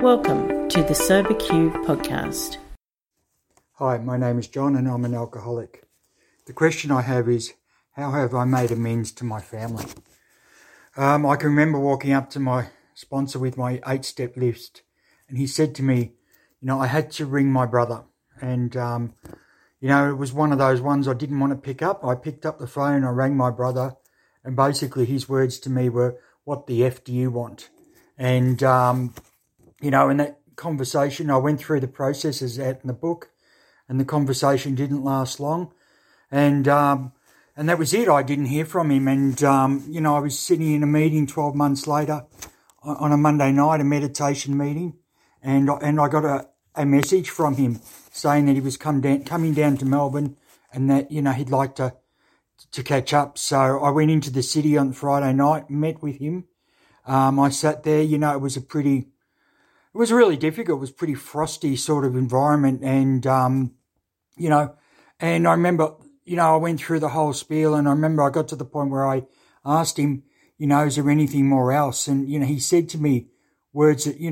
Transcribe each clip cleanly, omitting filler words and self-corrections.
Welcome to the Sober Q podcast. Hi, my name is John and I'm an alcoholic. The question I have is, how have I made amends to my family? I can remember walking up to my sponsor with my 8-step list, and he said to me, I had to ring my brother. And, it was one of those ones I didn't want to pick up. I picked up the phone, I rang my brother, and basically his words to me were, "What the F do you want?" And, in that conversation, I went through the processes out in the book, and the conversation didn't last long. And that was it. I didn't hear from him. And, I was sitting in a meeting 12 months later on a Monday night, a meditation meeting, and I got a message from him saying that he was coming down to Melbourne and that, he'd like to catch up. So I went into the city on Friday night, met with him. I sat there, it was really difficult. It was a pretty frosty sort of environment. And, and I remember, I went through the whole spiel, and I remember I got to the point where I asked him, is there anything more else? And, he said to me words that,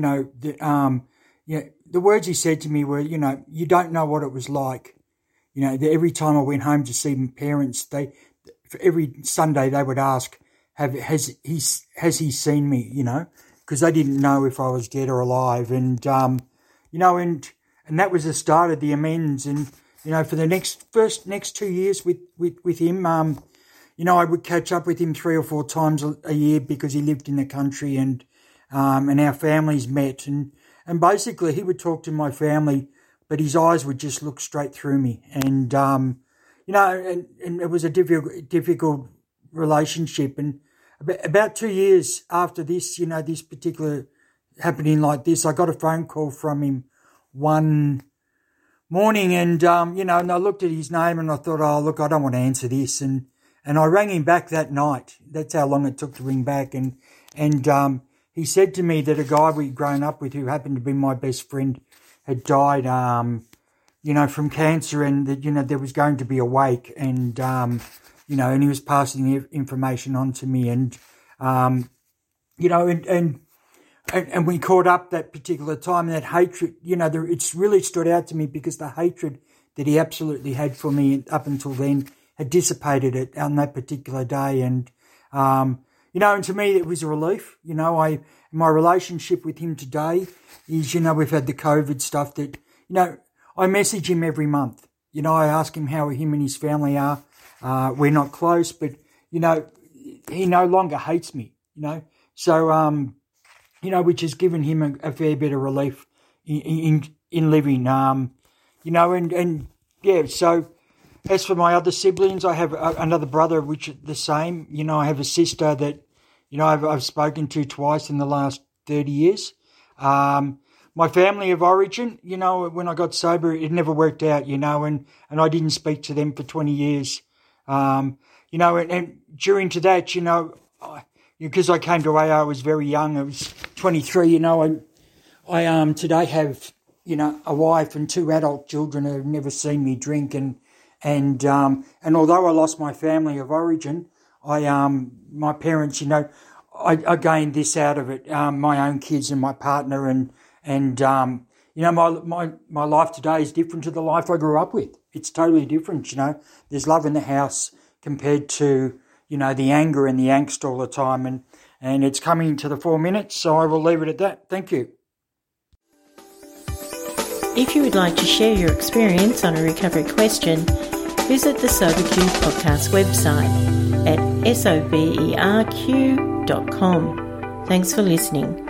the words he said to me were, you don't know what it was like. Every time I went home to see my parents, for every Sunday they would ask, has he seen me, because they didn't know if I was dead or alive. And, and that was the start of the amends. And, for the next 2 years with him, I would catch up with him 3 or 4 times a year because he lived in the country, and our families met. And basically he would talk to my family, but his eyes would just look straight through me. And, and it was a difficult relationship. And about 2 years after this, this particular happening like this, I got a phone call from him one morning, and, and I looked at his name and I thought, oh, look, I don't want to answer this. And I rang him back that night. That's how long it took to ring back. And he said to me that a guy we'd grown up with, who happened to be my best friend, had died, from cancer, and that, there was going to be a wake, and, and he was passing the information on to me. And, and we caught up that particular time, and that hatred, it's really stood out to me because the hatred that he absolutely had for me up until then had dissipated on that particular day. And, and to me, it was a relief. My relationship with him today is, we've had the COVID stuff that, I message him every month. I ask him how him and his family are. We're not close, but, he no longer hates me, So, which has given him a fair bit of relief in living, so as for my other siblings, I have another brother, which is the same. I have a sister that, I've spoken to twice in the last 30 years. My family of origin, when I got sober, it never worked out, and I didn't speak to them for 20 years. And during to that, because I came to AA, I was very young. I was 23, I today have, a wife and 2 adult children who have never seen me drink. And although I lost my family of origin, my parents, I gained this out of it, my own kids and my partner, and my life today is different to the life I grew up with. It's totally different, There's love in the house compared to, the anger and the angst all the time, and it's coming to the 4 minutes, so I will leave it at that. Thank you. If you would like to share your experience on a recovery question, visit the Sober Q podcast website at soberq.com. Thanks for listening.